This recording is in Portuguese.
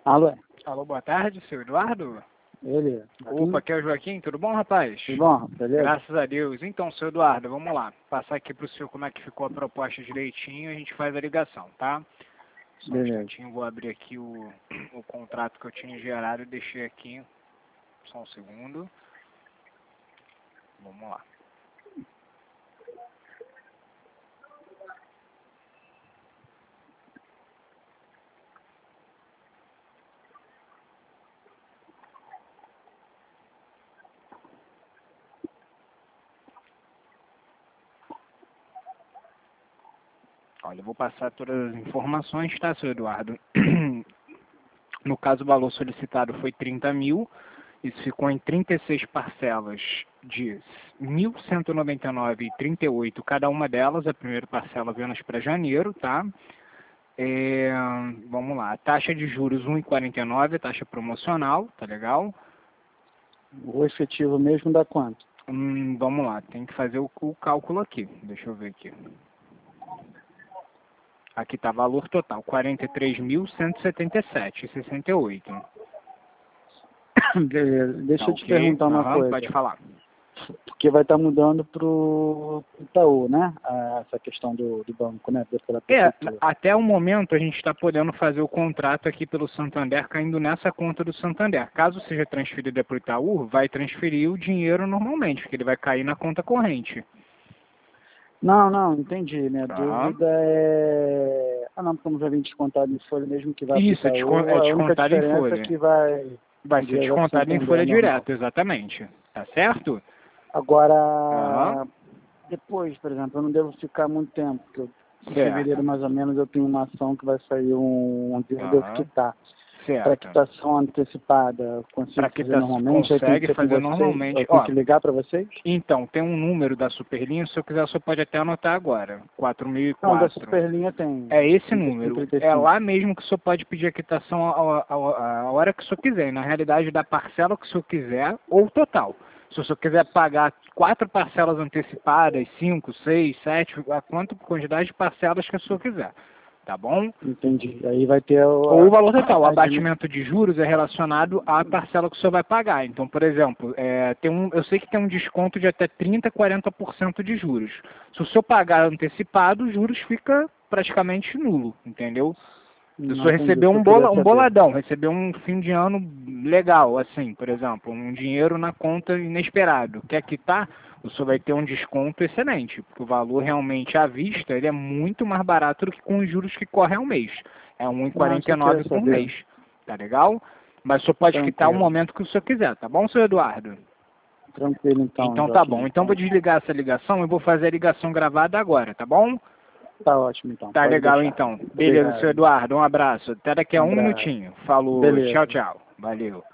Alô? Alô, boa tarde, seu Eduardo? Ele? Opa, aqui é o Joaquim, tudo bom, rapaz? Tudo bom? Beleza? Graças a Deus. Então, seu Eduardo, vamos lá. Passar aqui pro senhor como é que ficou a proposta direitinho e a gente faz a ligação, tá? Só um Beleza. instantinho, vou abrir aqui o contrato que eu tinha gerado e deixei aqui. Só um segundo. Vamos lá. Olha, eu vou passar todas as informações, tá, seu Eduardo? No caso, o valor solicitado foi 30 mil. Isso ficou em 36 parcelas de R$ 1.199,38 cada uma delas. A primeira parcela apenas para janeiro, tá? Vamos lá. Taxa de juros 1,49, taxa promocional, tá legal? O efetivo mesmo dá quanto? Vamos lá, tem que fazer o cálculo aqui. Deixa eu ver aqui. Aqui tá valor total, R$ 43.177,68. Beleza. Deixa Tá eu te ok? perguntar uma coisa. Pode falar. Porque vai estar mudando pro Itaú, né? Essa questão do banco, né? Pela prefeitura. Até o momento a gente está podendo fazer o contrato aqui pelo Santander caindo nessa conta do Santander. Caso seja transferida para o Itaú, vai transferir o dinheiro normalmente, porque ele vai cair na conta corrente. Não, entendi. Minha Tá. dúvida é... não, como já vem descontado em folha mesmo que vai Isso, pro Itaú, é a única descontado em diferença folha. é que vai ser descontado em folha direta, exatamente. Tá certo? Agora, depois, por exemplo, eu não devo ficar muito tempo, porque em fevereiro mais ou menos eu tenho uma ação que vai sair onde eu devo quitar. Para quitação antecipada, consigo fazer normalmente? Consegue fazer normalmente. Eu tenho que ligar para vocês? Então, tem um número da Superlinha, se eu quiser, você pode até anotar agora. 4.004. Não, da Superlinha tem. É esse número. 35. É lá mesmo que o senhor pode pedir a quitação a hora que o senhor quiser. Na realidade, da parcela que o senhor quiser ou total. Se o senhor quiser pagar 4 parcelas antecipadas, 5, 6, 7, a quantidade de parcelas que o senhor quiser. Tá bom? Entendi. Aí vai ter ou o valor total. O abatimento de juros é relacionado à parcela que o senhor vai pagar. Então, por exemplo, eu sei que tem um desconto de até 30%, 40% de juros. Se o senhor pagar antecipado, os juros fica praticamente nulo, entendeu? Se o senhor receber um boladão, receber um fim de ano legal, assim, por exemplo, um dinheiro na conta inesperado, quer quitar, o senhor vai ter um desconto excelente, porque o valor realmente à vista ele é muito mais barato do que com os juros que correm ao mês. É 1,49 por mês, tá legal? Mas o senhor pode quitar o momento que o senhor quiser, tá bom, senhor Eduardo? Tranquilo, então. Então tá bom. Então vou desligar essa ligação e vou fazer a ligação gravada agora, tá bom? Tá ótimo, então. Tá legal, então. Beleza, seu Eduardo. Um abraço. Até daqui a um minutinho. Falou. Beleza. Tchau. Valeu.